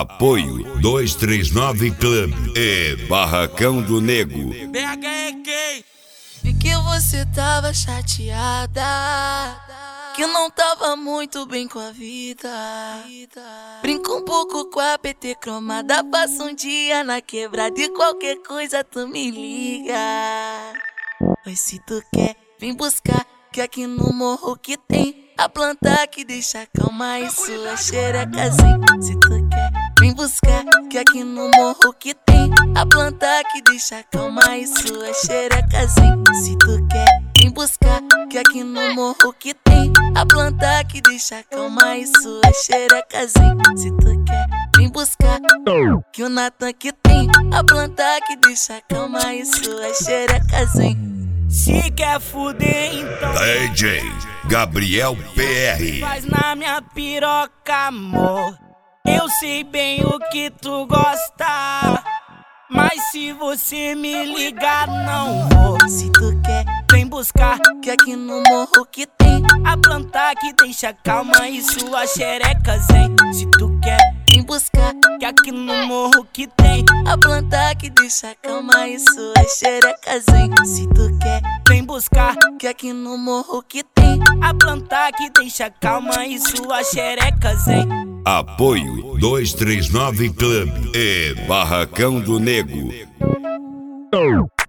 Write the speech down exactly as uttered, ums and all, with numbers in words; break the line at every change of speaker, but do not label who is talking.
Apoio dois três nove Club e Barracão do Nego.
B H E K.
Vi que você tava chateada, que não tava muito bem com a vida. Brinca um pouco com a P T cromada, passa um dia na quebrada e qualquer coisa tu me liga. Mas se tu quer, vem buscar, que aqui no morro que tem a planta que deixa calma e sua xerecazinha. Se tu quer, vem buscar, que aqui no morro que tem a planta que deixa calma e sua xerecazinha. Se tu quer, vem buscar, que aqui no morro que tem a planta que deixa calma e sua xerecazinha. Se tu quer, vem buscar, que o Natan que tem a planta que deixa calma e sua xerecazinha.
Se quer fuder, então
D J Gabriel P R.
faz na minha piroca, amor. Eu sei bem o que tu gosta, mas se você me ligar, não vou.
Se tu quer,
Vem buscar,
que aqui no morro que tem
a planta que deixa calma e sua xereca zen. Se tu quer,
vem buscar,
que aqui no morro que tem
a planta que deixa calma e sua xerecazinha. Se tu quer,
Vem buscar,
que aqui no morro que tem
a planta que deixa calma e sua xereca zen.
Apoio dois três nove Club e Barracão do Nego.